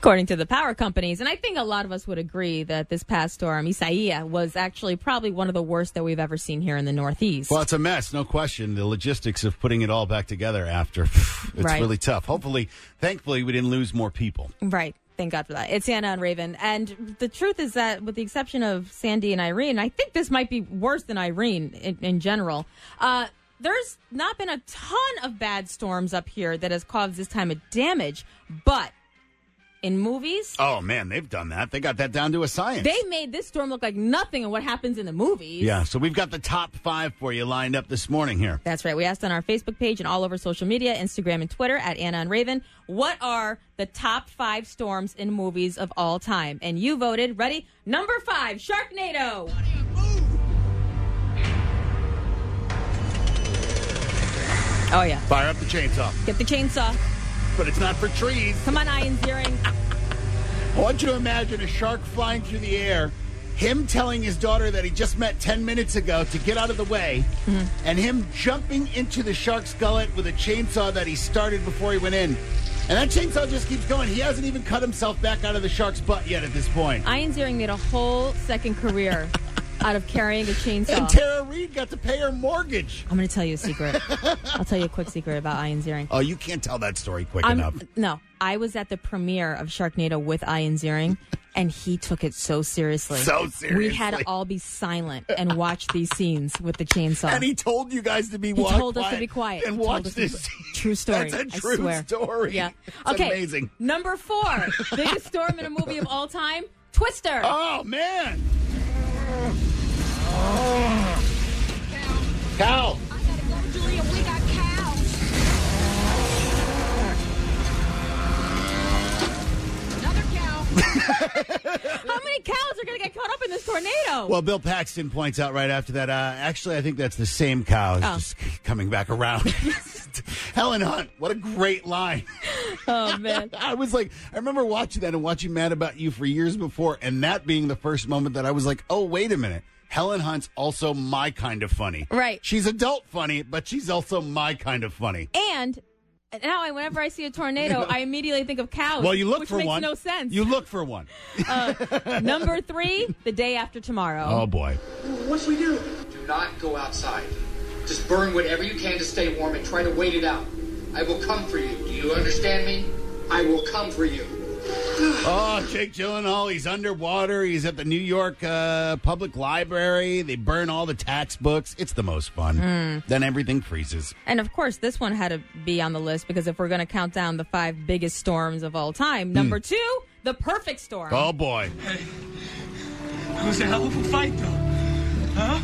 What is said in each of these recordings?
according to the power companies. And I think a lot of us would agree that this past storm, Isaiah, was actually probably one of the worst that we've ever seen here in the Northeast. Well, it's a mess, no question. The logistics of putting it all back together after, it's really tough. Thankfully, we didn't lose more people. Right. Thank God for that. It's Anna and Raven. And the truth is that with the exception of Sandy and Irene, I think this might be worse than Irene in general. There's not been a ton of bad storms up here that has caused this time of damage. But in movies... Oh, man, they've done that. They got that down to a science. They made this storm look like nothing of what happens in the movies. Yeah, so we've got the top 5 for you lined up this morning here. That's right. We asked on our Facebook page and all over social media, Instagram and Twitter, at Anna and Raven, what are the top 5 storms in movies of all time? And you voted. Ready? Number 5, Sharknado. Oh, yeah. Fire up the chainsaw. Get the chainsaw. But it's not for trees. Come on, Ian Ziering. I want you to imagine a shark flying through the air, him telling his daughter that he just met 10 minutes ago to get out of the way, and him jumping into the shark's gullet with a chainsaw that he started before he went in. And that chainsaw just keeps going. He hasn't even cut himself back out of the shark's butt yet at this point. Ian Ziering made a whole second career out of carrying a chainsaw. And Tara Reid got to pay her mortgage. I'm going to tell you a secret. I'll tell you a quick secret about Ian Ziering. Oh, you can't tell that story quick enough. No, I was at the premiere of Sharknado with Ian Ziering, and he took it so seriously. So seriously. We had to all be silent and watch these scenes with the chainsaw. And he told you guys to be quiet. He told us to be quiet. And watch this. True story. That's a true story. Yeah. It's amazing. Number 4, biggest storm in a movie of all time, Twister. Oh, man. Cow. I gotta go, Julia. We got cows. Another cow. How many cows are going to get caught up in this tornado? Well, Bill Paxton points out right after that, actually, I think that's the same cow. It's just coming back around. Helen Hunt, what a great line. Oh, man. I remember watching that and watching Mad About You for years before, and that being the first moment that I was like, oh, wait a minute. Helen Hunt's also my kind of funny. Right. She's adult funny, but she's also my kind of funny. And now, whenever I see a tornado, I immediately think of cows. Well, you look for one. one. Which makes no sense. You look for one. Number 3, The Day After Tomorrow. Oh, boy. What should we do? Do not go outside. Just burn whatever you can to stay warm and try to wait it out. I will come for you. Do you understand me? I will come for you. Oh, Jake Gyllenhaal, he's underwater. He's at the New York Public Library. They burn all the textbooks. It's the most fun. Then everything freezes. And, of course, this one had to be on the list because if we're going to count down the 5 biggest storms of all time, number 2, The Perfect Storm. Oh, boy. Hey, it was a hell of a fight, though. Huh?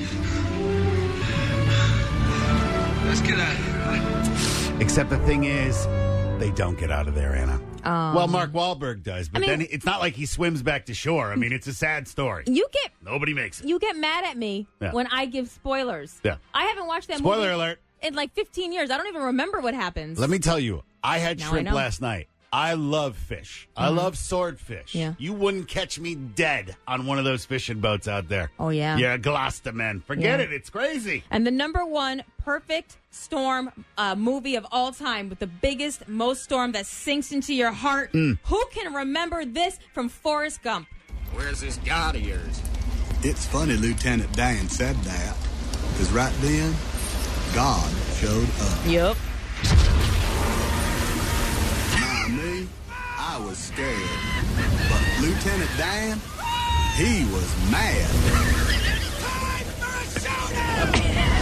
Let's get out of here. Except the thing is, they don't get out of there, Anna. Well, Mark Wahlberg does, but then it's not like he swims back to shore. I mean, it's a sad story. Nobody makes it. You get mad at me when I give spoilers. Yeah. I haven't watched that movie. Spoiler alert. In like 15 years. I don't even remember what happens. Let me tell you, I had shrimp last night. I love fish. I love swordfish. Yeah. You wouldn't catch me dead on one of those fishing boats out there. Oh, yeah. You're a Gloucester man. Forget it. It's crazy. And the number 1 perfect storm movie of all time with the biggest, most storm that sinks into your heart. Who can remember this from Forrest Gump? Where's this God of yours? It's funny Lieutenant Dan said that, because right then, God showed up. Yep. Now me, I was scared. But Lieutenant Dan, he was mad. Time for a showdown!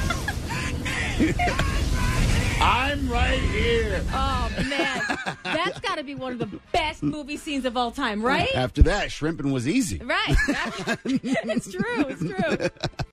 I'm right here. Oh, man. That's got to be one of the best movie scenes of all time, right? After that, shrimping was easy. Right. It's true. It's true.